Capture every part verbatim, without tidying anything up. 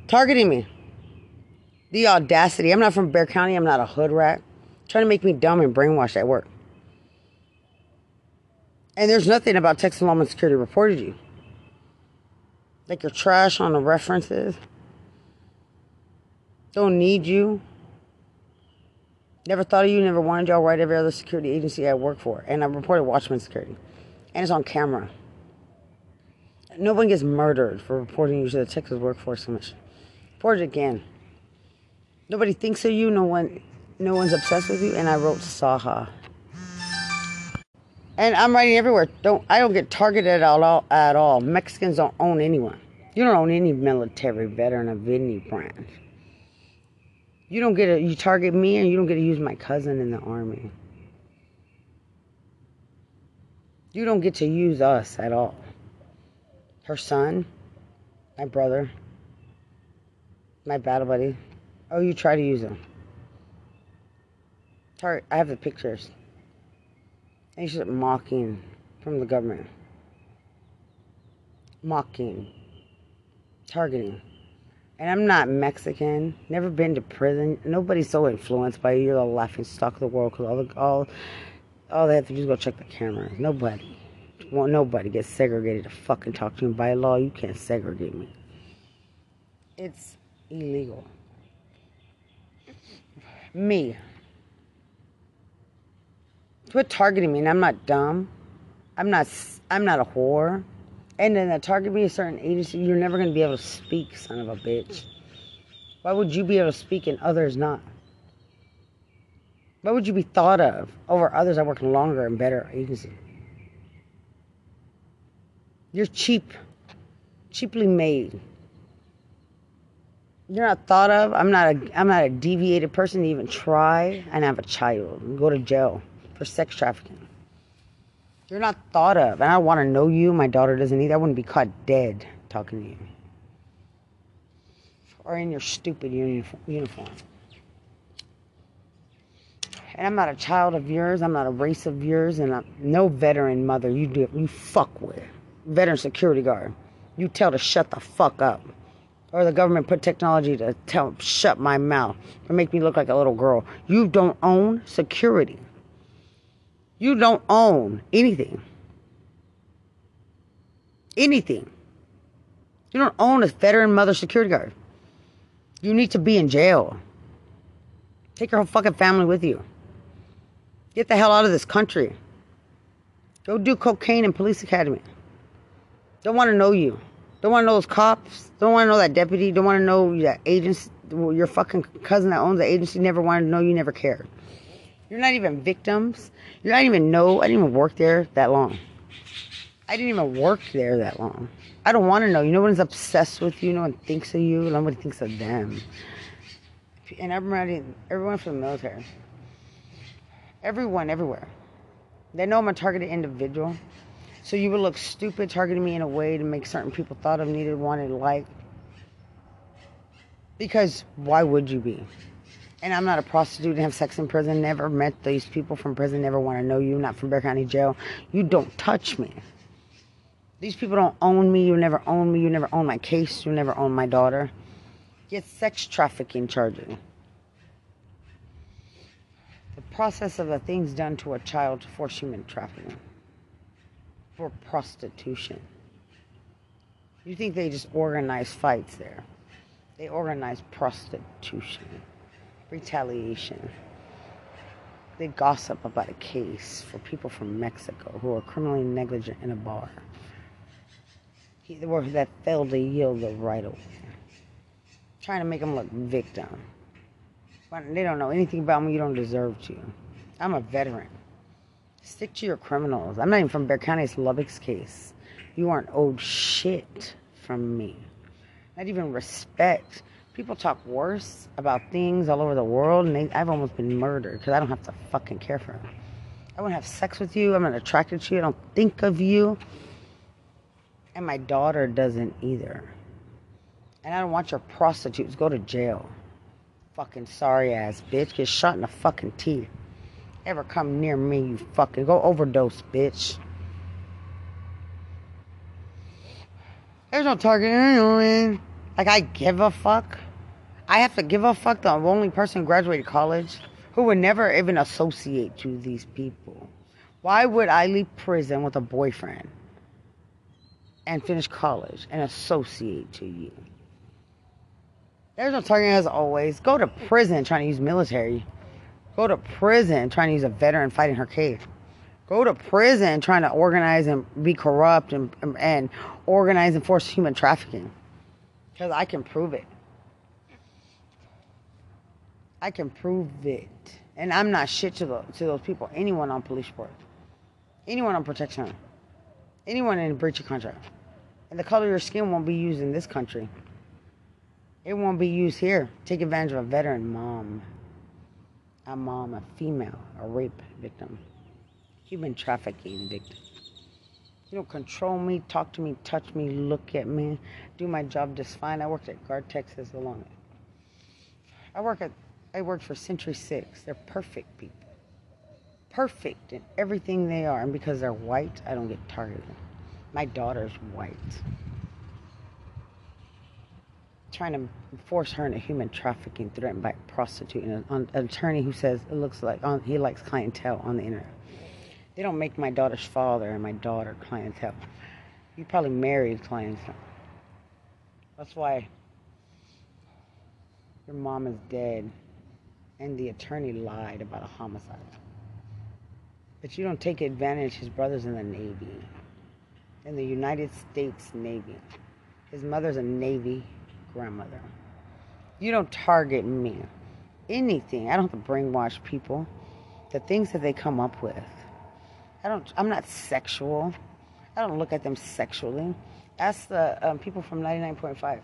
Targeting me. The audacity. I'm not from Bexar County. I'm not a hood rat. Trying to make me dumb and brainwashed at work. And there's nothing about Texas Law and Security reported you. Like you're trash on the references. Don't need you. Never thought of you. Never wanted y'all right every other security agency I work for. And I reported Watchman Security. And it's on camera. No one gets murdered for reporting you to the Texas Workforce Commission. Report it again. Nobody thinks of you. No one, no one's obsessed with you. And I wrote Saha. And I'm writing everywhere. Don't I don't get targeted at all at all. Mexicans don't own anyone. You don't own any military veteran of any brand. You don't get to, you target me, and you don't get to use my cousin in the army. You don't get to use us at all. Her son, my brother, my battle buddy. Oh, you try to use them. Tar- I have the pictures. And she's mocking from the government. Mocking. Targeting. And I'm not Mexican. Never been to prison. Nobody's so influenced by you. You're the laughing stock of the world. Because all, the, all, all they have to do is go check the cameras. Nobody. Well, nobody gets segregated to fucking talk to me. By law, you can't segregate me. It's illegal. Me. Quit targeting me, and I'm not dumb. I'm not. I'm not a whore. And then to target me a certain agency, you're never going to be able to speak, son of a bitch. Why would you be able to speak and others not? Why would you be thought of over others that work longer and better agencies? You're cheap. Cheaply made. You're not thought of. I'm not a. I'm not a deviated person to even try and have a child and go to jail for sex trafficking. You're not thought of. And I don't want to know you. My daughter doesn't either. I wouldn't be caught dead talking to you. Or in your stupid uniform. And I'm not a child of yours. I'm not a race of yours. And I'm no veteran mother you do you fuck with. Veteran security guard. You tell to shut the fuck up. Or the government put technology to tell shut my mouth. Or make me look like a little girl. You don't own security. You don't own anything. Anything. You don't own a veteran mother security guard. You need to be in jail. Take your whole fucking family with you. Get the hell out of this country. Go do cocaine in police academy. Don't want to know you. Don't want to know those cops. Don't want to know that deputy. Don't want to know that agency. Your fucking cousin that owns the agency never wanted to know you, never cared. You're not even victims. You don't even know. I didn't even work there that long. I didn't even work there that long. I don't want to know you. No one's obsessed with you. No one thinks of you. Nobody thinks of them. And everybody, everyone from the military. Everyone, everywhere. They know I'm a targeted individual. So you would look stupid targeting me in a way to make certain people thought of, needed, wanted, liked. Because why would you be? And I'm not a prostitute and have sex in prison. Never met these people from prison. Never want to know you. Not from Bexar County Jail. You don't touch me. These people don't own me. You never own me. You never own my case. You never own my daughter. Get sex trafficking charges. The process of the things done to a child to force human trafficking. For prostitution. You think they just organize fights there. They organize prostitution. Retaliation. They gossip about a case for people from Mexico who are criminally negligent in a bar. Or that failed to yield the right away. Trying to make them look victim. But they don't know anything about me. You don't deserve to. I'm a veteran. Stick to your criminals. I'm not even from Bexar County. It's Lubbock's case. You aren't owed shit from me. Not even respect. People talk worse about things all over the world, and they, I've almost been murdered because I don't have to fucking care for them. I wouldn't have sex with you. I'm not attracted to you. I don't think of you. And my daughter doesn't either. And I don't want your prostitutes. Go to jail. Fucking sorry ass bitch. Get shot in the fucking teeth. Ever come near me, you fucking go overdose, bitch. There's no target anyway. Like, I give a fuck. I have to give a fuck the only person who graduated college who would never even associate to these people. Why would I leave prison with a boyfriend and finish college and associate to you? There's no targeting as always. Go to prison trying to use military. Go to prison trying to use a veteran fighting her case. Go to prison trying to organize and be corrupt and, and organize and force human trafficking. Because I can prove it. I can prove it. And I'm not shit to, the, to those people. Anyone on police force. Anyone on protection. Anyone in breach of contract. And the color of your skin won't be used in this country. It won't be used here. Take advantage of a veteran mom. A mom, a female, a rape victim. Human trafficking victim. You don't control me, talk to me, touch me, look at me. Do my job just fine. I worked at Guard, Texas alone. I work at I worked for Century Six. They're perfect people. Perfect in everything they are. And because they're white, I don't get targeted. My daughter's white. Trying to force her into human trafficking, threatened by a prostitute and an, an attorney who says it looks like on, he likes clientele on the internet. They don't make my daughter's father and my daughter clientele. You probably married clientele. That's why your mom is dead and the attorney lied about a homicide. But you don't take advantage. His brother's in the Navy, in the United States Navy. His mother's a Navy grandmother. You don't target me. Anything. I don't have to brainwash people. The things that they come up with. I don't. I'm not sexual. I don't look at them sexually. Ask the um, people from ninety-nine point five.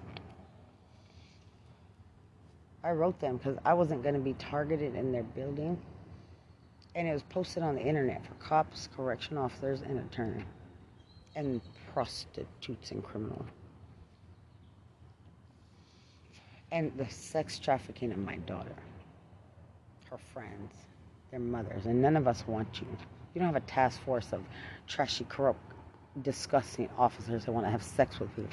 I wrote them because I wasn't going to be targeted in their building. And it was posted on the internet for cops, correction officers, and attorney. And prostitutes and criminals. And the sex trafficking of my daughter. Her friends. Their mothers. And none of us want you. You don't have a task force of trashy, corrupt, disgusting officers that want to have sex with you.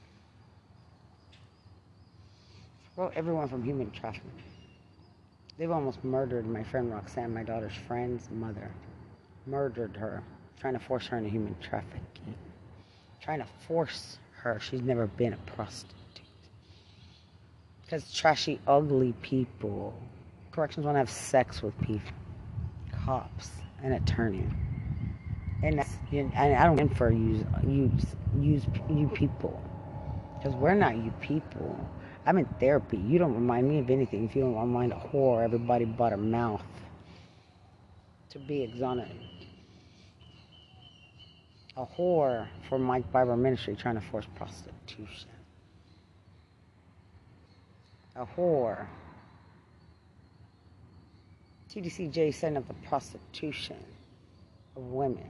Well, everyone from human trafficking. They've almost murdered my friend Roxanne, my daughter's friend's mother. Murdered her. Trying to force her into human trafficking. Trying to force her. She's never been a prostitute. Because trashy, ugly people. Corrections want to have sex with people. Cops. An attorney. And, that's, and I don't mean for use, use, use you people. Because we're not you people. I'm in therapy. You don't remind me of anything. If you don't remind a whore, everybody but her mouth to be exonerated. A whore for Mike Bible Ministry trying to force prostitution. A whore. T D C J setting up the prostitution of women.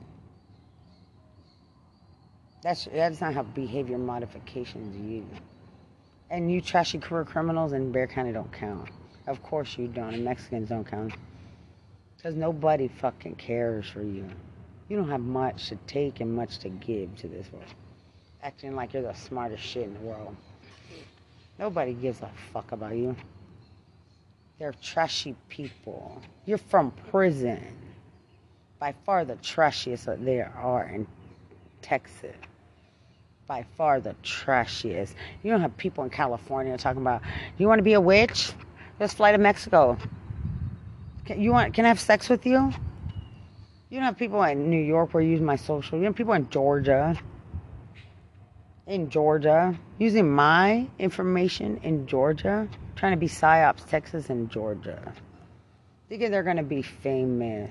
That's that's not how behavior modifications used. And you trashy career criminals in Bexar County don't count. Of course you don't. And Mexicans don't count. Because nobody fucking cares for you. You don't have much to take and much to give to this world. Acting like you're the smartest shit in the world. Nobody gives a fuck about you. They're trashy people. You're from prison. By far the trashiest that there are in Texas. By far the trashiest. You don't have people in California talking about, you want to be a witch? Let's fly to Mexico. Can, you want, can I have sex with you? You don't have people in New York where you use my social. You have people in Georgia. In Georgia. Using my information in Georgia. Trying to be PsyOps, Texas and Georgia. Thinking they're going to be famous.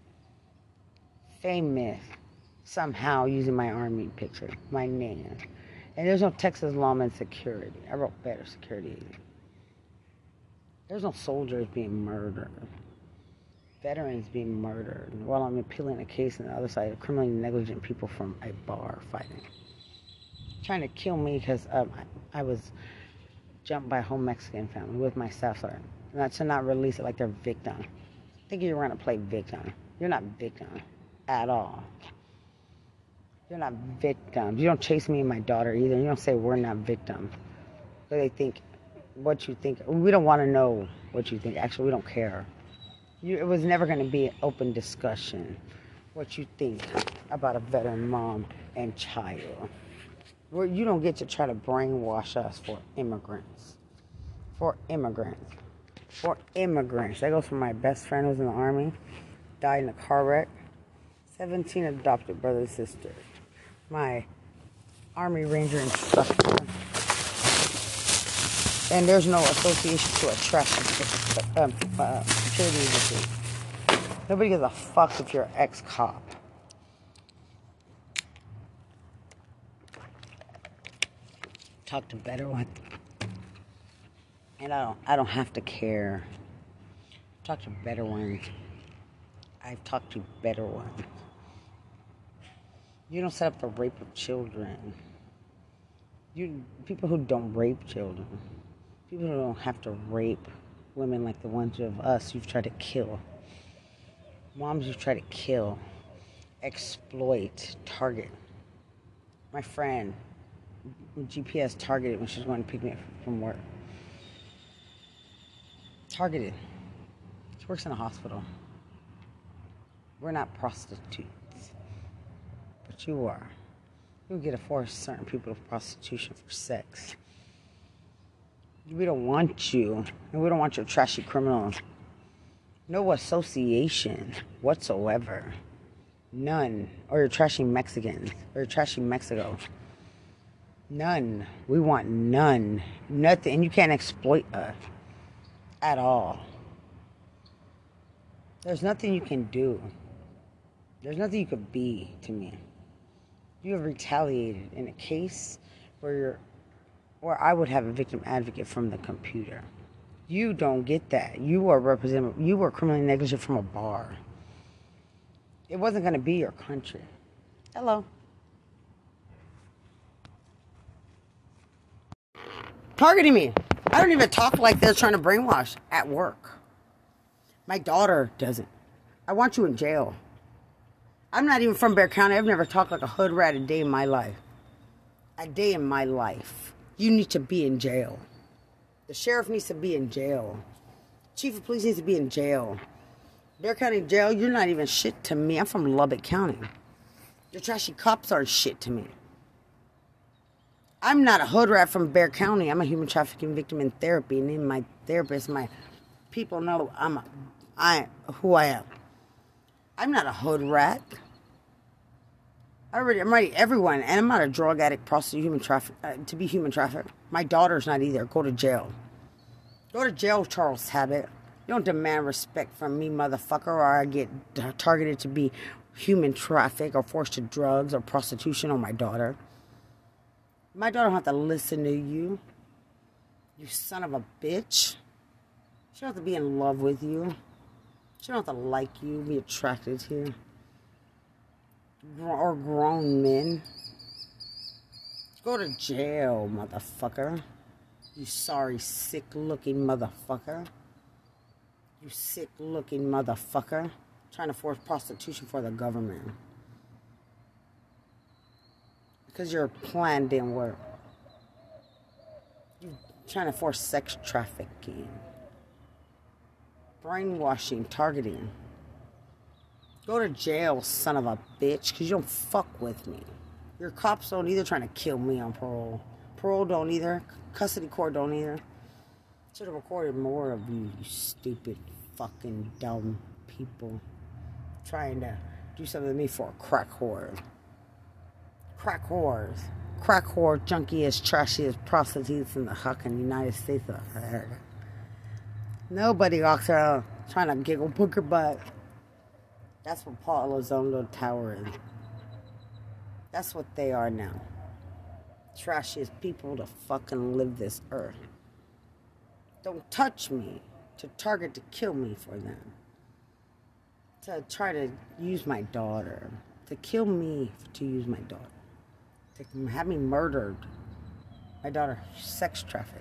Famous. Somehow using my army picture, my name. And there's no Texas lawman security. I wrote better security. There's no soldiers being murdered. Veterans being murdered. While I'm appealing a case on the other side of criminally negligent people from a bar fighting. Trying to kill me because um, I, I was jumped by a whole Mexican family with my staff sergeant. Not to not release it like they're victim. Think you're going to play victim. You're not victim at all. You're not victims. You don't chase me and my daughter either. You don't say we're not victims. Because they think what you think. We don't want to know what you think. Actually, we don't care. You, it was never going to be an open discussion what you think about a veteran mom and child. Where you don't get to try to brainwash us for immigrants. For immigrants. For immigrants. That goes for my best friend who was in the Army. Died in a car wreck. seventeen adopted brothers and sisters. My Army Ranger instructor. And there's no association to a traffic um, uh, security agency. Nobody gives a fuck if you're an ex-cop. Talk to better ones. And I don't, I don't have to care. Talk to better ones. I've talked to better ones. You don't set up the rape of children. You people who don't rape children. People who don't have to rape women like the ones of us you've tried to kill. Moms you've tried to kill. Exploit. Target. My friend, G P S targeted when she was going to pick me up from work. Targeted. She works in a hospital. We're not prostitutes. But you are. You get to force certain people to prostitution for sex. We don't want you. And we don't want your trashy criminals. No association whatsoever. None. Or your trashy Mexicans. Or your trashy Mexico. None. We want none. Nothing. And you can't exploit us. At all. There's nothing you can do. There's nothing you could be to me. You have retaliated in a case where you're, where I would have a victim advocate from the computer. You don't get that. You are represented. You were criminally negligent from a bar. It wasn't going to be your country. Hello. Targeting me. I don't even talk like they're trying to brainwash at work. My daughter doesn't. I want you in jail. I'm not even from Bexar County. I've never talked like a hood rat a day in my life. A day in my life. You need to be in jail. The sheriff needs to be in jail. Chief of police needs to be in jail. Bexar County jail, you're not even shit to me. I'm from Lubbock County. Your trashy cops aren't shit to me. I'm not a hood rat from Bexar County. I'm a human trafficking victim in therapy. And in my therapist, my people know I'm a, I who I am. I'm not a hood rat. I already, I'm already everyone. And I'm not a drug addict, prostitute, human traffic, uh, to be human trafficked. My daughter's not either. Go to jail. Go to jail, Charles Habit. You don't demand respect from me, motherfucker, or I get targeted to be human trafficked or forced to drugs or prostitution on my daughter. My daughter don't have to listen to you. You son of a bitch. She don't have to be in love with you. She don't have to like you, be attracted to you. Or grown men. Go to jail, motherfucker. You sorry, sick-looking motherfucker. You sick-looking motherfucker. Trying to force prostitution for the government. Because your plan didn't work. You're trying to force sex trafficking. Brainwashing, targeting. Go to jail, son of a bitch, because you don't fuck with me. Your cops don't either trying to kill me on parole. Parole don't either. Custody court don't either. Should have recorded more of you, you stupid fucking dumb people. Trying to do something to me for a crack whore. Crack whores. Crack whore, junkiest, trashiest prostitutes in the fucking United States of America. Nobody walks around trying to giggle booker butt. That's what Paul Elizondo Tower is. That's what they are now. Trashiest people to fucking live this earth. Don't touch me. To target to kill me for them. To try to use my daughter. To kill me to use my daughter. To have me murdered. My daughter sex trafficked.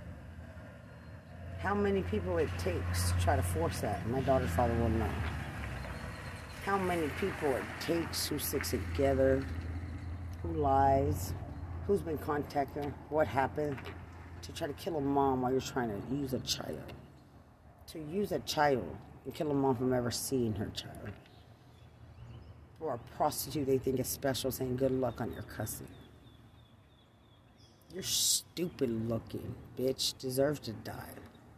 How many people it takes to try to force that? My daughter's father will know. How many people it takes, who sticks together, who lies, who's been contacting, what happened. to try to kill a mom while you're trying to use a child. To use a child and kill a mom from ever seeing her child. For a prostitute they think is special, saying good luck on your cussing. You're stupid looking, bitch. Deserve to die.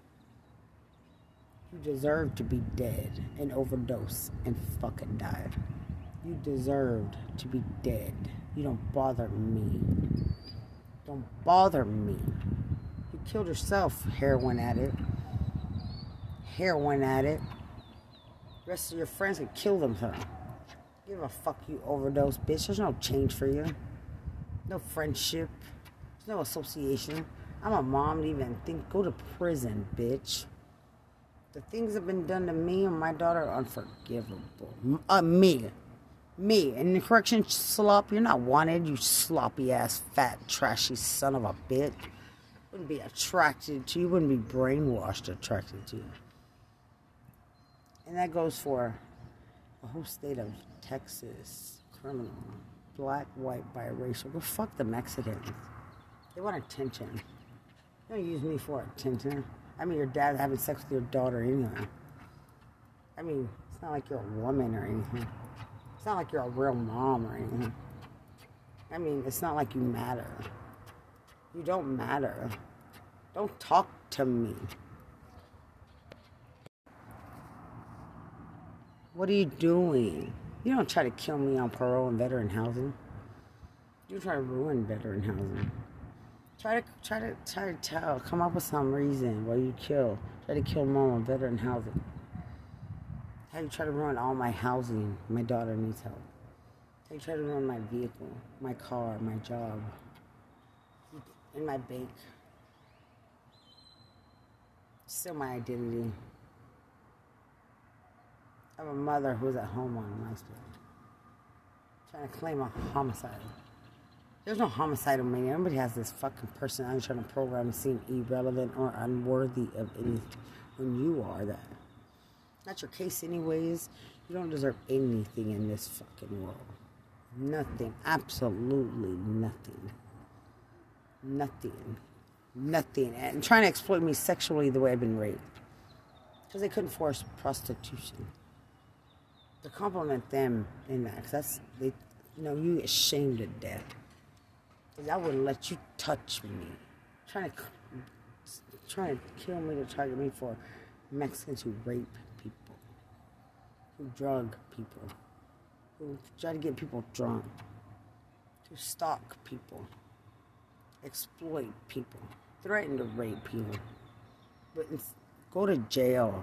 You deserve to be dead and overdose and fucking die. You deserved to be dead. You don't bother me. Don't bother me. You killed yourself, heroin addict. Heroin addict. The rest of your friends could kill themselves. Give a fuck, you overdose, bitch. There's no change for you. No friendship. There's no association. I'm a mom to even think. Go to prison, bitch. The things that have been done to me and my daughter are unforgivable. Uh, me. Me. And the correction slop, you're not wanted, you sloppy ass, fat, trashy son of a bitch. Wouldn't be attracted to you. Wouldn't be brainwashed attracted to you. And that goes for the whole state of Texas. Criminal. Black, white, biracial. Go fuck the Mexicans. They want attention. They don't use me for attention. I mean, your dad having sex with your daughter anyway. I mean, it's not like you're a woman or anything. It's not like you're a real mom or anything. I mean, it's not like you matter. You don't matter. Don't talk to me. What are you doing? You don't try to kill me on parole and veteran housing. You try to ruin veteran housing. Try to try to try to tell. Come up with some reason why you kill. Try to kill mom on veteran housing. How you try to ruin all my housing? My daughter needs help. How you try to ruin my vehicle, my car, my job, and my bank. Still my identity. I have a mother who's at home on my street, trying to claim a homicide. There's no homicidal mania. Everybody has this fucking personality trying to program and seem irrelevant or unworthy of anything when you are that. Not your case anyways. You don't deserve anything in this fucking world. Nothing. Absolutely nothing. Nothing. Nothing. And trying to exploit me sexually the way I've been raped. Because they couldn't force prostitution. To compliment them in that. Because that's, they, you know, you get shamed to death. Because I wouldn't let you touch me. Trying to, trying to kill me to target me for Mexicans who rape people. Who drug people. Who try to get people drunk. Who stalk people. Exploit people. Threaten to rape people. But go to jail.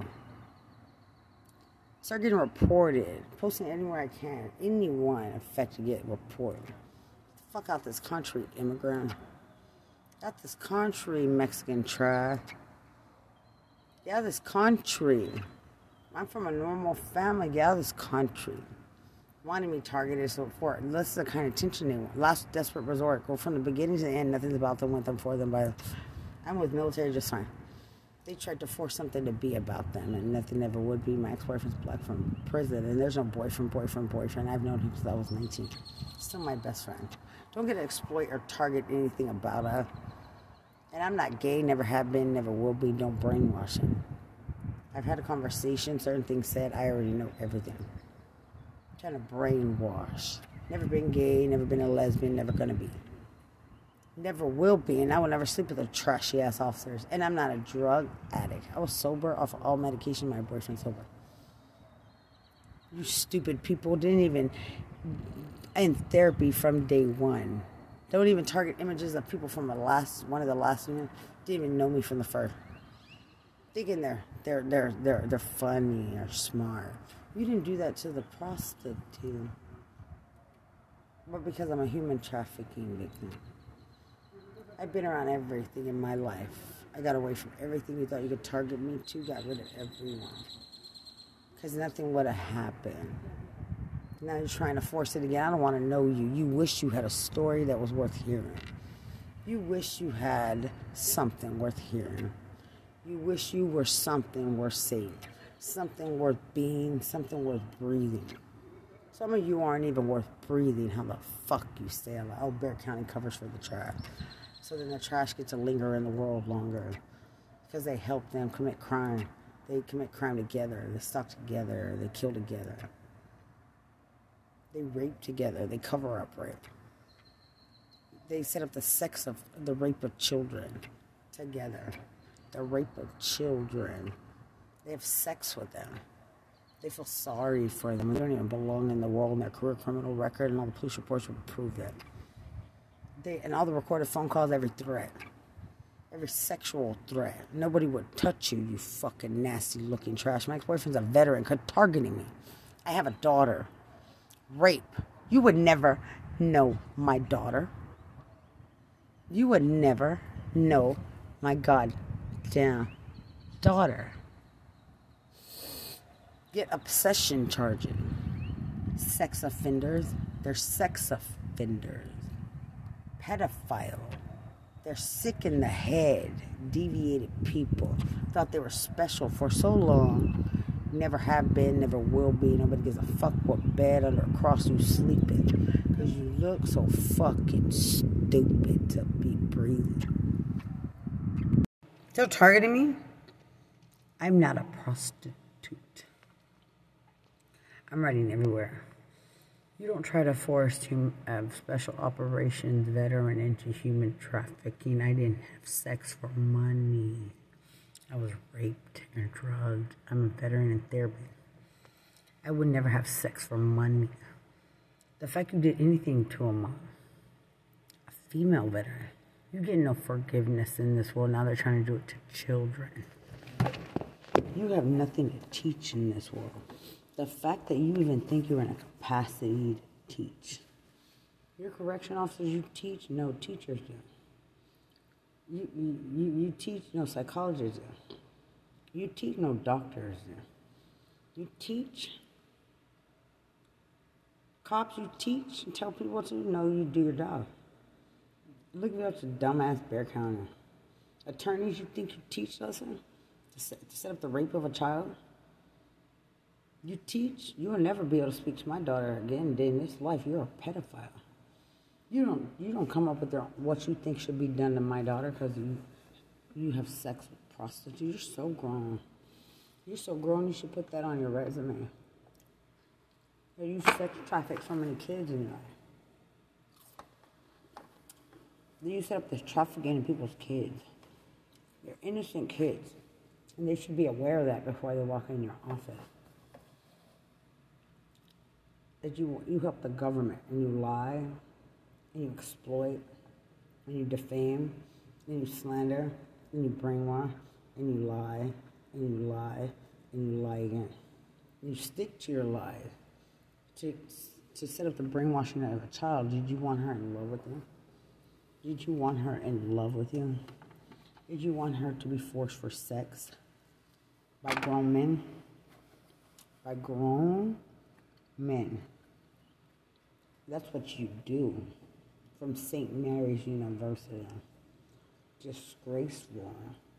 Start getting reported. Posting anywhere I can. Anyone affected get reported. Get the fuck out this country, immigrant. Out this country, Mexican trash. Get out of this country. I'm from a normal family. Get out of this country. Wanting me targeted so for this is the kind of attention they want. Last desperate resort. Go from the beginning to the end. Nothing's about them, with them, for them. By I'm with military just fine. They tried to force something to be about them, and nothing ever would be. My ex-boyfriend's black from prison, and there's no boyfriend, boyfriend, boyfriend. I've known him since I was nineteen. Still my best friend. Don't get to exploit or target anything about us. And I'm not gay, never have been, never will be. Don't brainwash him. I've had a conversation, certain things said. I already know everything. I'm trying to brainwash. Never been gay, never been a lesbian, never gonna be. Never will be, and I will never sleep with the trashy ass officers. And I'm not a drug addict. I was sober off of all medication. My boyfriend's sober. You stupid people didn't even in therapy from day one. Don't even target images of people from the last one of the last you know, didn't even know me from the first. Thinking they're they're they're they're they're funny or smart. You didn't do that to the prostitute. But because I'm a human trafficking victim. I've been around everything in my life. I got away from everything you thought you could target me to. Got rid of everyone. Because nothing would have happened. Now you're trying to force it again. I don't want to know you. You wish you had a story that was worth hearing. You wish you had something worth hearing. You wish you were something worth saying. Something worth being. Something worth breathing. Some of you aren't even worth breathing. How the fuck you stay alive? Oh, Bear County covers for the tribe. So then the trash gets to linger in the world longer. Because they help them commit crime. They commit crime together. They stalk together. They kill together. They rape together. They cover up rape. They set up the sex of the rape of children together. The rape of children. They have sex with them. They feel sorry for them. They don't even belong in the world, and their career criminal record and all the police reports would prove that. They, and all the recorded phone calls, every threat. Every sexual threat. Nobody would touch you, you fucking nasty looking trash. My ex-boyfriend's a veteran, targeting me. I have a daughter. Rape. You would never know my daughter. You would never know my goddamn daughter. Get obsession charging. Sex offenders. They're sex offenders. Pedophile. They're sick in the head. Deviated people. Thought they were special for so long. Never have been, never will be. Nobody gives a fuck what bed under a cross you sleep in. Because you look so fucking stupid to be breathing. Still targeting me? I'm not a prostitute. I'm running everywhere. You don't try to force hum- uh, special operations veteran into human trafficking. I didn't have sex for money. I was raped and drugged. I'm a veteran in therapy. I would never have sex for money. The fact you did anything to a mom, a female veteran, you get no forgiveness in this world. Now they're trying to do it to children. You have nothing to teach in this world. The fact that you even think you're in a capacity to teach. Your correction officers, you teach? No, teachers do. You, you, you, you teach? No, psychologists do. You teach? No, doctors do. You teach? Cops, you teach and tell people what to do? No, you do your job. Look at such a dumbass Bear County. Attorneys, you think you teach lessons? To set, to set up the rape of a child? You teach? You will never be able to speak to my daughter again in this life. You're a pedophile. You don't you don't come up with their, what you think should be done to my daughter because you, you have sex with prostitutes. You're so grown. You're so grown you should put that on your resume. That you sex traffic so many kids in your life. Then you set up this trafficking in people's kids. They're innocent kids. And they should be aware of that before they walk in your office. That you you help the government and you lie and you exploit and you defame and you slander and you brainwash and you lie and you lie and you lie again. And you stick to your lies to to set up the brainwashing of a child. Did you want her in love with you? Did you want her in love with you? Did you want her to be forced for sex by grown men? By grown men. That's what you do. From Saint Mary's University. Disgraceful.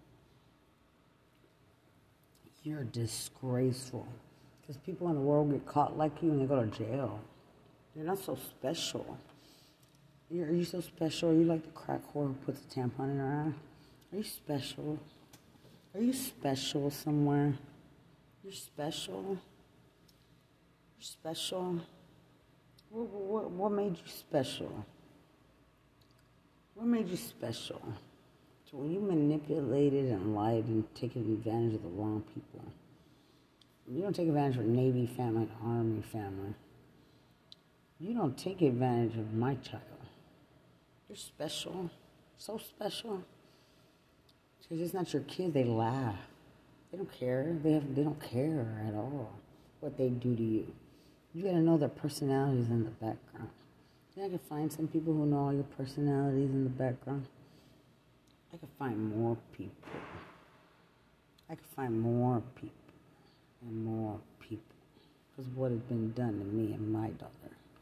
You're disgraceful. Because people in the world get caught like you and they go to jail. You're not so special. You're, are you so special? Are you like the crack whore who puts a tampon in her eye? Are you special? Are you special somewhere? You're special? You're special? What, what, what made you special? What made you special? So when you manipulated and lied and taken advantage of the wrong people. You don't take advantage of a Navy family, an Army family. You don't take advantage of my child. You're special. So special. Because it's not your kid, they laugh. They don't care. They have, they don't care at all what they do to you. You gotta know their personalities in the background. Yeah, I can find some people who know all your personalities in the background. I can find more people. I can find more people and more people. Because what has been done to me and my daughter.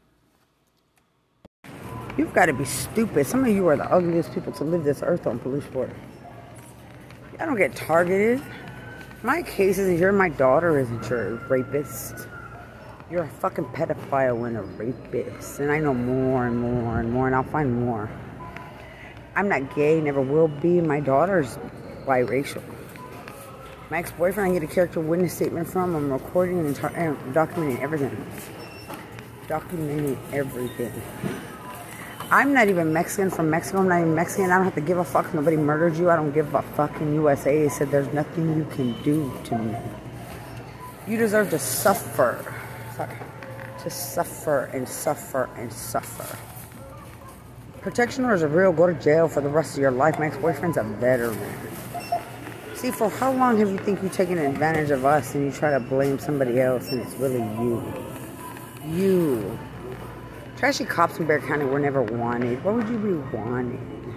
You've got to be stupid. Some of you are the ugliest people to live this earth on, police force. I don't get targeted. My case is you're my daughter isn't your rapist. You're a fucking pedophile and a rapist. And I know more and more and more, and I'll find more. I'm not gay, never will be. My daughter's biracial. My ex-boyfriend, I get a character witness statement from. I'm recording and, tar- and documenting everything. Documenting everything. I'm not even Mexican from Mexico. I'm not even Mexican. I don't have to give a fuck. Nobody murdered you. I don't give a fuck. In U S A, they said there's nothing you can do to me. You deserve to suffer. Sorry. To suffer and suffer and suffer. Protection orders are real. Go to jail for the rest of your life. My ex-boyfriend's a veteran. See, for how long have you think you're taking advantage of us and you try to blame somebody else and it's really you? You. Trashy cops in Bexar County were never wanted. Why would you be wanted?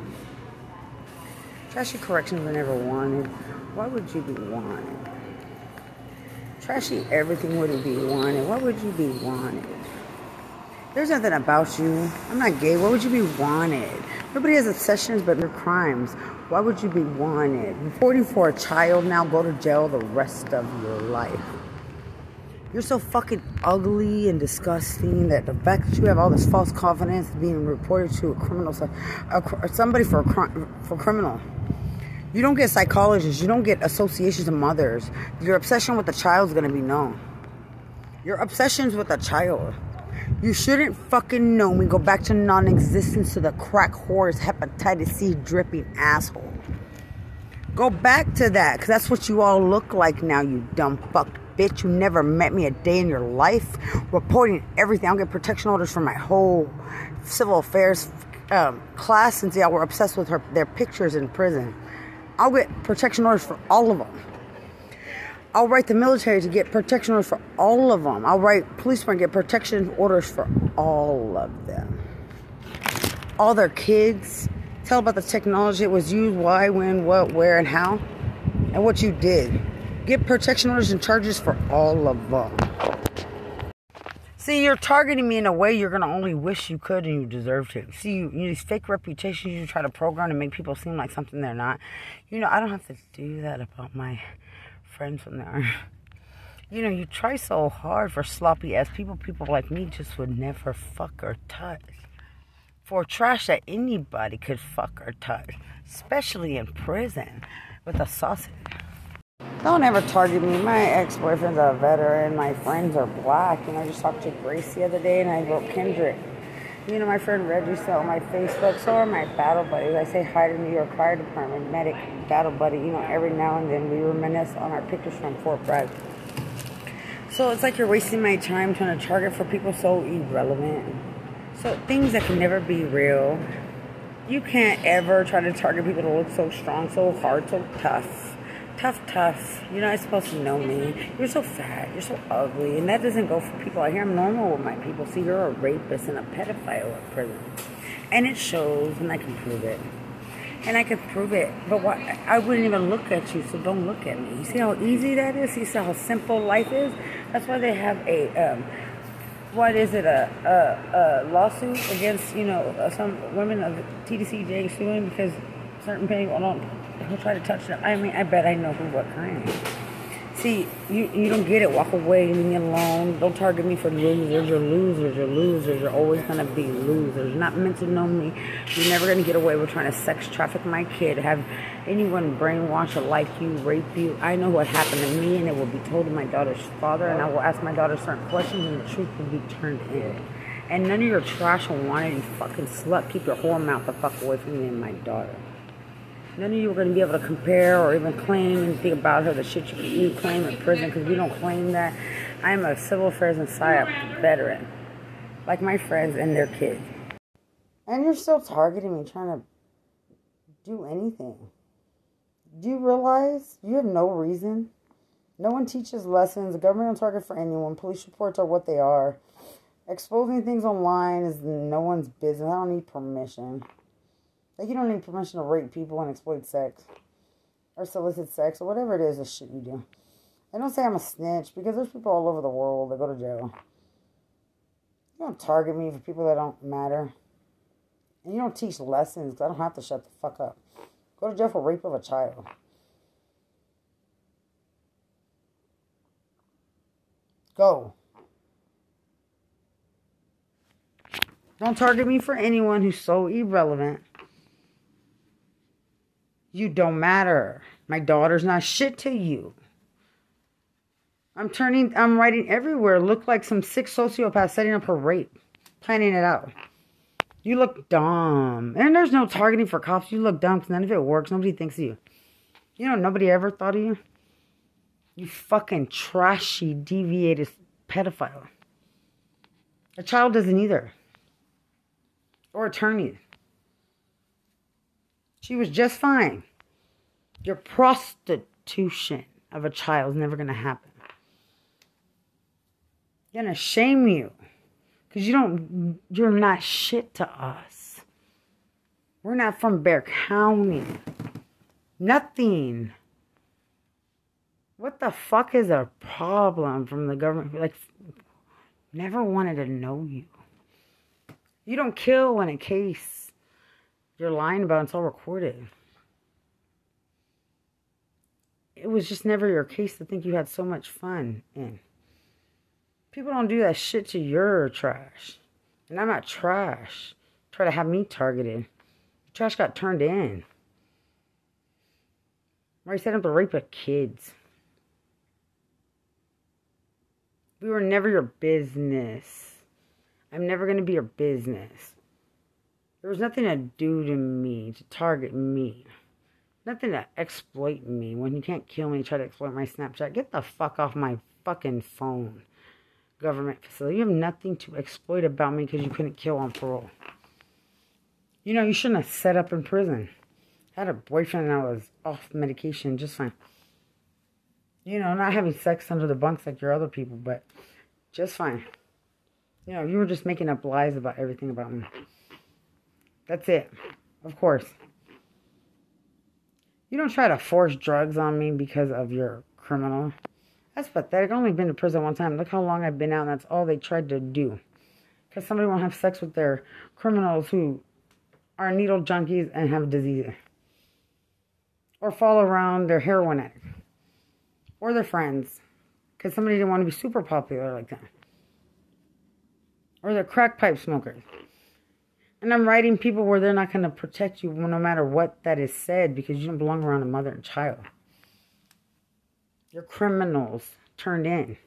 Trashy corrections were never wanted. Why would you be wanted? Trashy everything wouldn't be wanted. Why would you be wanted? There's nothing about you. I'm not gay. Why would you be wanted? Nobody has obsessions but their crimes. Why would you be wanted? Reporting for a child now, go to jail the rest of your life. You're so fucking ugly and disgusting that the fact that you have all this false confidence being reported to a criminal, a, somebody for a crime, for criminal. You don't get psychologists. You don't get associations of mothers. Your obsession with the child is going to be known. Your obsessions with a child. You shouldn't fucking know me. Go back to non-existence to the crack whores, hepatitis C dripping asshole. Go back to that, because that's what you all look like now, you dumb fuck bitch. You never met me a day in your life. Reporting everything. I'll get protection orders for my whole civil affairs um, class since y'all were obsessed with her their pictures in prison. I'll get protection orders for all of them. I'll write the military to get protection orders for all of them. I'll write police department to get protection orders for all of them. All their kids. Tell about the technology that was used, why, when, what, where, and how. And what you did. Get protection orders and charges for all of them. See, you're targeting me in a way you're going to only wish you could and you deserve to. See, you, you these fake reputations you try to program to make people seem like something they're not. You know, I don't have to do that about my friends from there. You know, you try so hard for sloppy ass people. People like me just would never fuck or touch. For trash that anybody could fuck or touch. Especially in prison. With a sausage. Don't ever target me. My ex-boyfriend's a veteran. My friends are black. You know, I just talked to Grace the other day and I wrote Kendrick. You know, my friend Reggie still on my Facebook. So are my battle buddies. I say hi to New York Fire Department, medic, battle buddy. You know, every now and then we reminisce on our pictures from Fort Bragg. So it's like you're wasting my time trying to target for people so irrelevant. So things that can never be real. You can't ever try to target people to look so strong, so hard, so tough. Tough, tough. You're not supposed to know me. You're so fat. You're so ugly. And that doesn't go for people out here. I'm normal with my people. See, you're a rapist and a pedophile in prison. And it shows, and I can prove it. And I can prove it. But what, I wouldn't even look at you, so don't look at me. You see how easy that is? You see how simple life is? That's why they have a, um, what is it, a, a, a lawsuit against, you know, uh, some women of T D C J suing because certain people don't, who try to touch them. I mean, I bet I know who, what kind. See, you, you don't get it. Walk away, leave me alone. Don't target me for losers. You're losers. You're losers. You're always going to be losers. You're not meant to know me. You're never going to get away with trying to sex traffic my kid, have anyone brainwash or like you, rape you. I know what happened to me, and it will be told to my daughter's father, and I will ask my daughter certain questions, and the truth will be turned in. And none of your trash will want it, you fucking slut. Keep your whore mouth the fuck away from me and my daughter. None of you are going to be able to compare or even claim anything about her, the shit you, you claim in prison, because we don't claim that. I'm a civil affairs and PSYOP veteran, like my friends and their kids. And you're still targeting me, trying to do anything. Do you realize you have no reason? No one teaches lessons. The government don't target for anyone. Police reports are what they are. Exposing things online is no one's business. I don't need permission. Like, you don't need permission to rape people and exploit sex. Or solicit sex. Or whatever it is, the shit you do. I don't say I'm a snitch. Because there's people all over the world that go to jail. You don't target me for people that don't matter. And you don't teach lessons. Because I don't have to shut the fuck up. Go to jail for rape of a child. Go. Don't target me for anyone who's so irrelevant. You don't matter. My daughter's not shit to you. I'm turning, I'm writing everywhere. Look like some sick sociopath setting up her rape. Planning it out. You look dumb. And there's no targeting for cops. You look dumb because none of it works. Nobody thinks of you. You know, nobody ever thought of you. You fucking trashy, deviated pedophile. A child doesn't either. Or attorney. She was just fine. Your prostitution of a child is never going to happen. Going to shame you. Because you don't, you're not shit to us. We're not from Bexar County. Nothing. What the fuck is a problem from the government? Like, never wanted to know you. You don't kill in a case you're lying about. It's all recorded. It was just never your case to think you had so much fun in. People don't do that shit to your trash. And I'm not trash. Try to have me targeted. Trash got turned in. Why set up to rape of kids? We were never your business. I'm never going to be your business. There was nothing to do to me, to target me. Nothing to exploit me. When you can't kill me, try to exploit my Snapchat. Get the fuck off my fucking phone. Government facility. You have nothing to exploit about me because you couldn't kill on parole. You know, you shouldn't have set up in prison. I had a boyfriend and I was off medication just fine. You know, not having sex under the bunks like your other people, but just fine. You know, you were just making up lies about everything about me. That's it. Of course. You don't try to force drugs on me because of your criminal. That's pathetic. I've only been to prison one time. Look how long I've been out, and that's all they tried to do. Because somebody won't have sex with their criminals who are needle junkies and have disease. Or fall around their heroin addict. Or their friends. Because somebody didn't want to be super popular like that. Or they're crack pipe smokers. And I'm writing people where they're not going to protect you no matter what that is said. Because you don't belong around a mother and child. You're criminals turned in.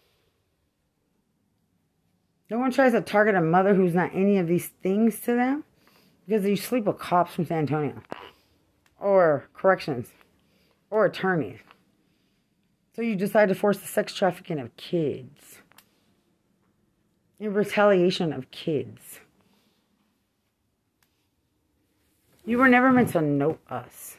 No one tries to target a mother who's not any of these things to them. Because you sleep with cops from San Antonio. Or corrections. Or attorneys. So you decide to force the sex trafficking of kids. In retaliation of kids. You were never meant to know us.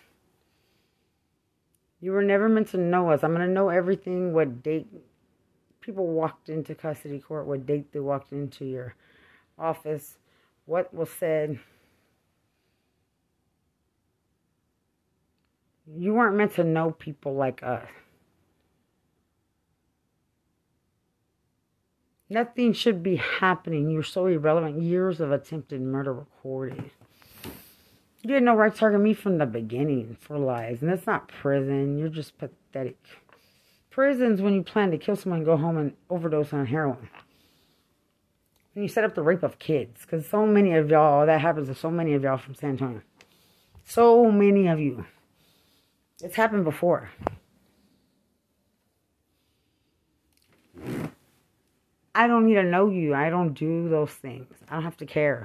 You were never meant to know us. I'm going to know everything, what date people walked into custody court, what date they walked into your office, what was said. You weren't meant to know people like us. Nothing should be happening. You're so irrelevant. Years of attempted murder recorded. You had no right to target me from the beginning for lies. And that's not prison. You're just pathetic. Prison's when you plan to kill someone and go home and overdose on heroin. And you set up the rape of kids. Because so many of y'all, that happens to so many of y'all from San Antonio. So many of you. It's happened before. I don't need to know you. I don't do those things. I don't have to care.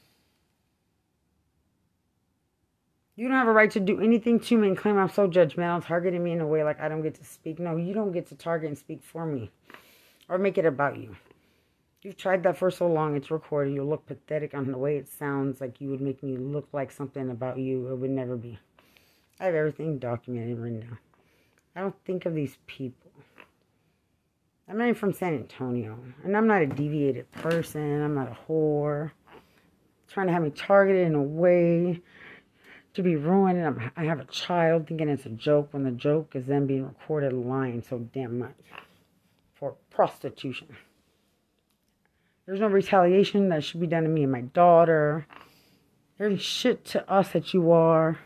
You don't have a right to do anything to me and claim I'm so judgmental, targeting me in a way like I don't get to speak. No, you don't get to target and speak for me. Or make it about you. You've tried that for so long, it's recorded. You'll look pathetic on the way it sounds like you would make me look like something about you. It would never be. I have everything documented right now. I don't think of these people. I'm not even from San Antonio. And I'm not a deviated person. I'm not a whore. Trying to have me targeted in a way to be ruined. I'm, I have a child thinking it's a joke when the joke is then being recorded lying so damn much. For prostitution. There's no retaliation that should be done to me and my daughter. There's shit to us that you are.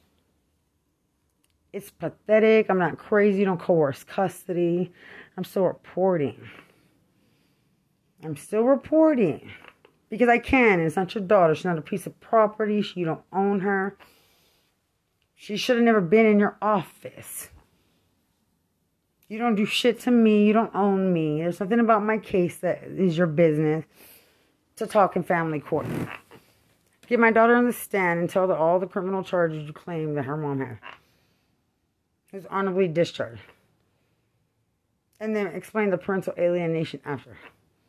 It's pathetic. I'm not crazy. Don't coerce custody. I'm still reporting. I'm still reporting. Because I can. It's not your daughter. She's not a piece of property. You don't own her. She should have never been in your office. You don't do shit to me. You don't own me. There's something about my case that is your business to talk in family court. Get my daughter on the stand and tell her all the criminal charges you claim that her mom had. It was honorably discharged. And then explain the parental alienation after.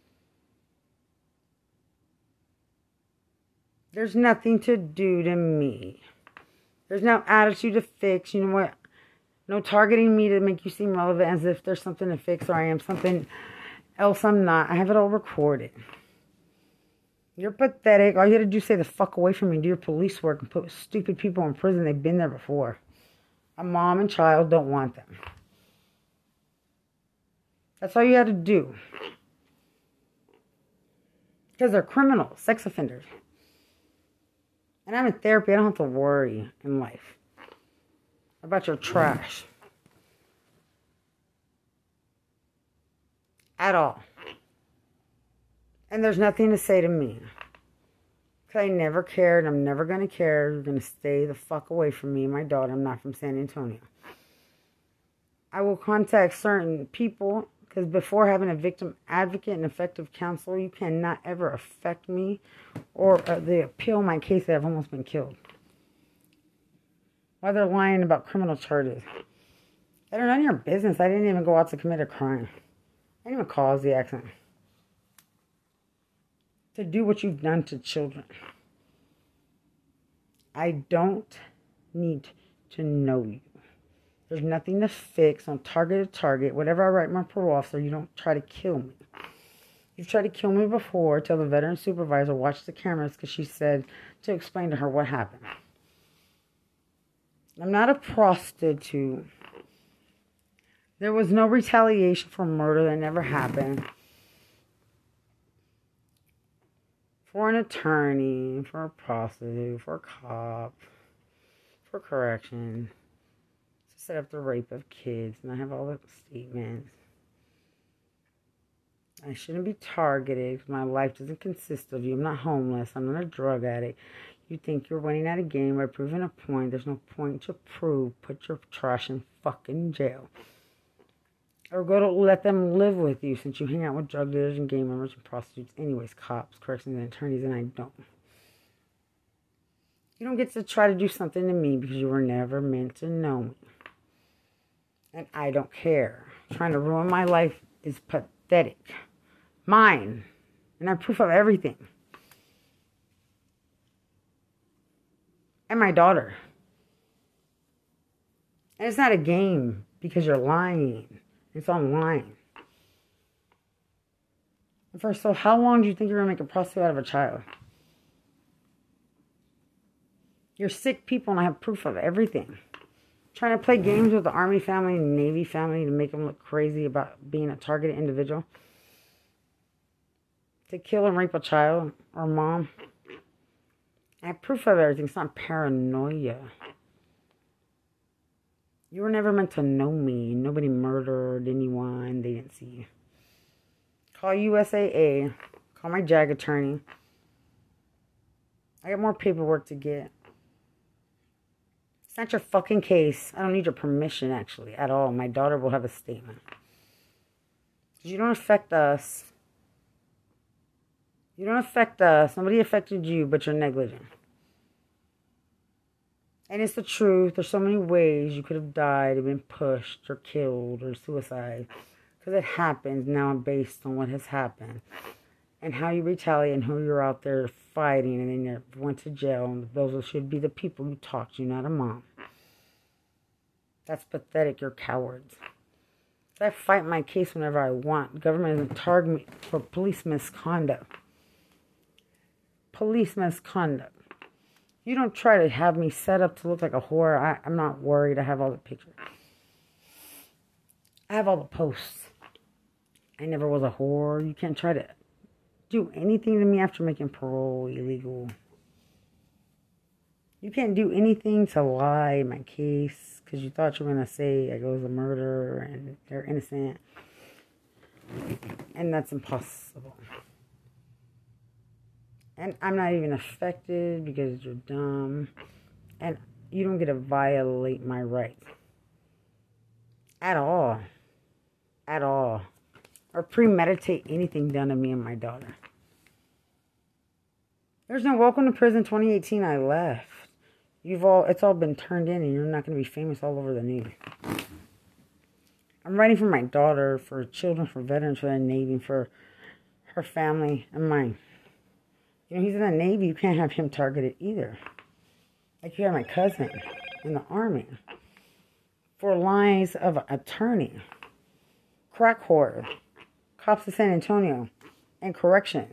There's nothing to do to me. There's no attitude to fix. You know what? No targeting me to make you seem relevant as if there's something to fix or I am something else I'm not. I have it all recorded. You're pathetic. All you had to do is say the fuck away from me. Do your police work and put stupid people in prison. They've been there before. A mom and child don't want them. That's all you had to do. Because they're criminals, sex offenders. And I'm in therapy. I don't have to worry in life about your trash. At all. And there's nothing to say to me. Because I never cared. I'm never going to care. You're going to stay the fuck away from me and my daughter. I'm not from San Antonio. I will contact certain people. Because before having a victim advocate and effective counselor, you cannot ever affect me or uh, they appeal my case that I've almost been killed. Why they're lying about criminal charges. That are none of your business. I didn't even go out to commit a crime. I didn't even cause the accident. To do what you've done to children. I don't need to know you. There's nothing to fix on target to target. Whatever I write my parole officer, you don't try to kill me. You've tried to kill me before. Tell the veteran supervisor, watch the cameras because she said to explain to her what happened. I'm not a prostitute. There was no retaliation for murder that never happened. For an attorney, for a prostitute, for a cop, for correction. Set up the rape of kids, and I have all the statements. I shouldn't be targeted because my life doesn't consist of you. I'm not homeless. I'm not a drug addict. You think you're winning at a game by proving a point. There's no point to prove. Put your trash in fucking jail. Or go to let them live with you since you hang out with drug dealers and game members and prostitutes. Anyways, cops, corrections, and attorneys, and I don't. You don't get to try to do something to me because you were never meant to know me. And I don't care. Trying to ruin my life is pathetic. Mine. And I have proof of everything. And my daughter. And it's not a game because you're lying. It's online. And first, so how long do you think you're going to make a prostitute out of a child? You're sick people and I have proof of everything. Trying to play games with the Army family and Navy family to make them look crazy about being a targeted individual. To kill and rape a child or mom. I have proof of everything. It's not paranoia. You were never meant to know me. Nobody murdered anyone. They didn't see you. Call U S A A. Call my JAG attorney. I got more paperwork to get. It's not your fucking case. I don't need your permission, actually, at all. My daughter will have a statement. You don't affect us. You don't affect us. Nobody affected you, but you're negligent. And it's the truth. There's so many ways you could have died, or been pushed, or killed, or suicide. Because it happens now based on what has happened. And how you retaliate and who you're out there fighting. And then you went to jail. And those should be the people who talked to you, not a mom. That's pathetic. You're cowards. I fight my case whenever I want. The government doesn't target me for police misconduct. Police misconduct. You don't try to have me set up to look like a whore. I, I'm not worried. I have all the pictures. I have all the posts. I never was a whore. You can't try to do anything to me after making parole illegal. You can't do anything to lie in my case because you thought you were going to say I was a murderer and they're innocent. And that's impossible. And I'm not even affected because you're dumb. And you don't get to violate my rights. At all. At all. Or premeditate anything done to me and my daughter. There's no welcome to prison twenty eighteen. I left. You've all, it's all been turned in and you're not going to be famous all over the news. I'm writing for my daughter, for children, for veterans, for the Navy, for her family and mine. You know, he's in the Navy. You can't have him targeted either. Like you have my cousin in the Army. For lies of an attorney. Crack whore. Cops of San Antonio. And correction.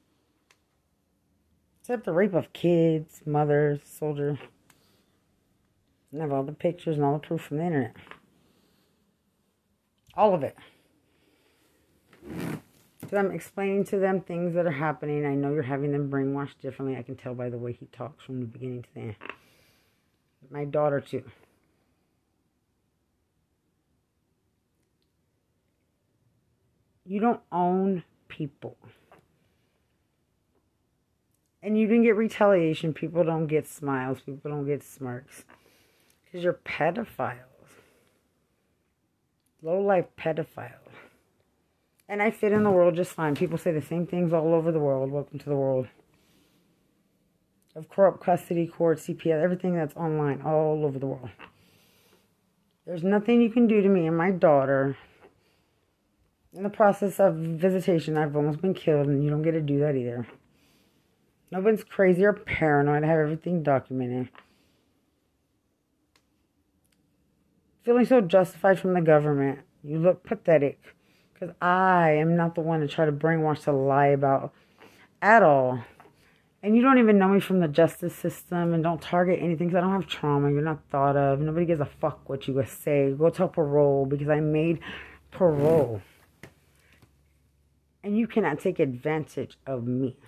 Except the rape of kids, mothers, soldiers. And I have all the pictures and all the proof from the internet. All of it. Because I'm explaining to them things that are happening. I know you're having them brainwashed differently. I can tell by the way he talks from the beginning to the end. My daughter, too. You don't own people. And you didn't get retaliation. People don't get smiles. People don't get smirks. Because you're pedophiles. Low-life pedophiles. And I fit in the world just fine. People say the same things all over the world. Welcome to the world of corrupt custody, court, C P S, everything that's online all over the world. There's nothing you can do to me and my daughter. In the process of visitation, I've almost been killed, and you don't get to do that either. Nobody's crazy or paranoid. I have everything documented. Feeling so justified from the government. You look pathetic. Because I am not the one to try to brainwash to lie about at all. And you don't even know me from the justice system. And don't target anything because I don't have trauma. You're not thought of. Nobody gives a fuck what you say. Go tell parole because I made parole. And you cannot take advantage of me.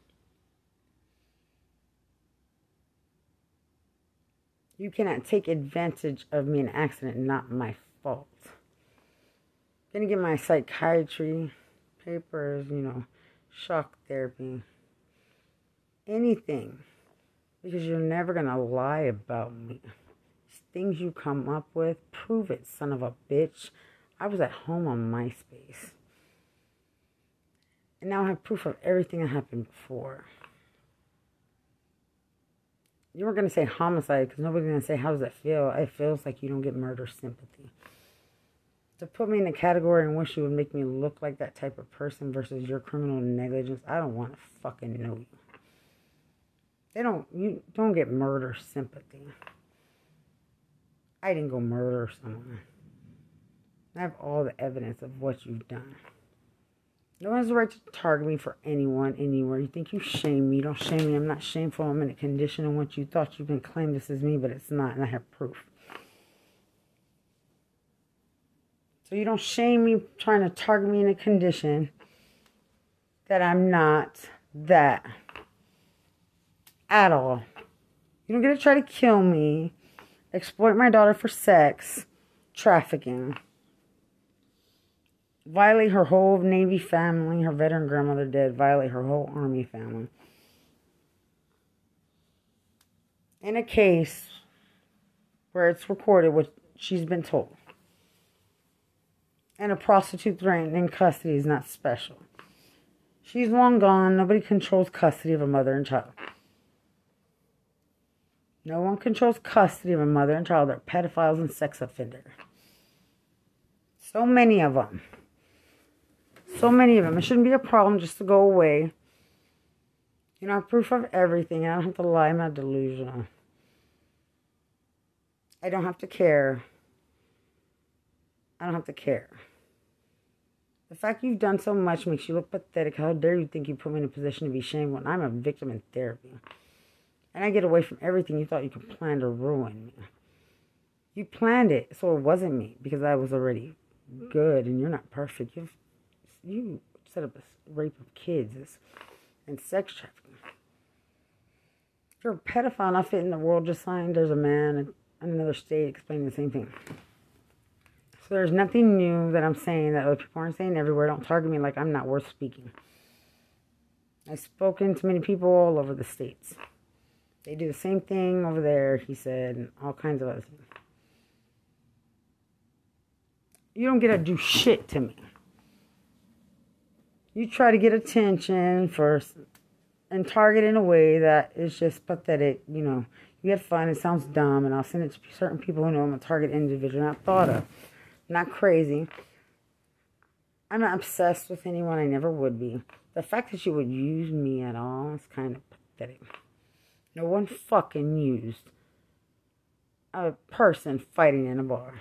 You cannot take advantage of me in an accident, not my fault. Gonna get my psychiatry papers, you know, shock therapy, anything, because you're never gonna lie about me. Things you come up with, prove it, son of a bitch. I was at home on MySpace, and now I have proof of everything that happened before. You weren't gonna say homicide because nobody's gonna say how does that feel. It feels like you don't get murder sympathy. To put me in a category in which you would make me look like that type of person versus your criminal negligence, I don't want to fucking know you. They don't, you don't get murder sympathy. I didn't go murder someone. I have all the evidence of what you've done. No one has the right to target me for anyone, anywhere. You think you shame me. Don't shame me. I'm not shameful. I'm in a condition in which you thought you can claim this is me, but it's not, and I have proof. So you don't shame me trying to target me in a condition that I'm not that at all. You don't get to try to kill me, exploit my daughter for sex, trafficking, violate her whole Navy family, her veteran grandmother dead, violate her whole Army family. In a case where it's recorded what she's been told. And a prostitute threatened in custody is not special. She's long gone. Nobody controls custody of a mother and child. No one controls custody of a mother and child. They're pedophiles and sex offenders. So many of them. So many of them. It shouldn't be a problem just to go away. You know, I have proof of everything. I don't have to lie. I'm not delusional. I don't have to care. I don't have to care. The fact you've done so much makes you look pathetic. How dare you think you put me in a position to be shamed when I'm a victim in therapy. And I get away from everything you thought you could plan to ruin me. You planned it, so it wasn't me. Because I was already good and you're not perfect. You've, you set up a rape of kids and sex trafficking. If you're a pedophile not fit in the world just fine, there's a man in another state explaining the same thing. So there's nothing new that I'm saying that other people aren't saying everywhere. Don't target me like I'm not worth speaking. I've spoken to many people all over the states. They do the same thing over there, he said, and all kinds of other things. You don't get to do shit to me. You try to get attention first and target in a way that is just pathetic. You know, you get fun, it sounds dumb, and I'll send it to certain people who know I'm a target individual, not thought of. Not crazy. I'm not obsessed with anyone. I never would be. The fact that you would use me at all is kind of pathetic. No one fucking used a person fighting in a bar.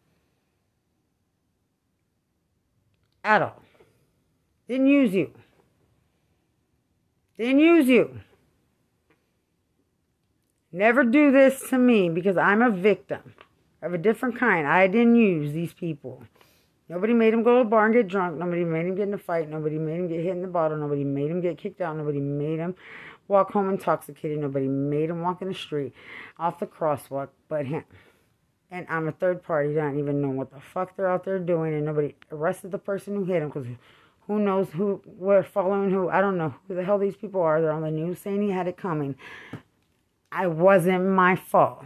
At all. Didn't use you. Didn't use you. Never do this to me because I'm a victim of a different kind. I didn't use these people. Nobody made him go to a bar and get drunk. Nobody made him get in a fight. Nobody made him get hit in the bottle. Nobody made him get kicked out. Nobody made him walk home intoxicated. Nobody made him walk in the street off the crosswalk but him. And I'm a third party. Don't even know what the fuck they're out there doing. And nobody arrested the person who hit him because who knows who, we're following who. I don't know who the hell these people are. They're on the news saying he had it coming. I wasn't my fault.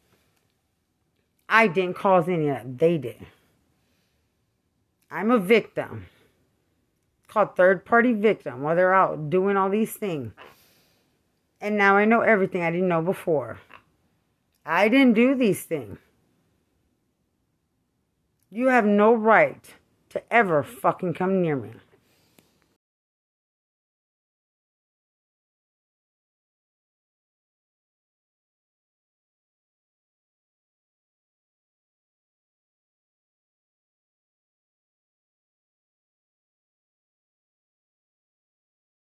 I didn't cause any of that. They did. I'm a victim. It's called third party victim while they're out doing all these things. And now I know everything I didn't know before. I didn't do these things. You have no right to ever fucking come near me.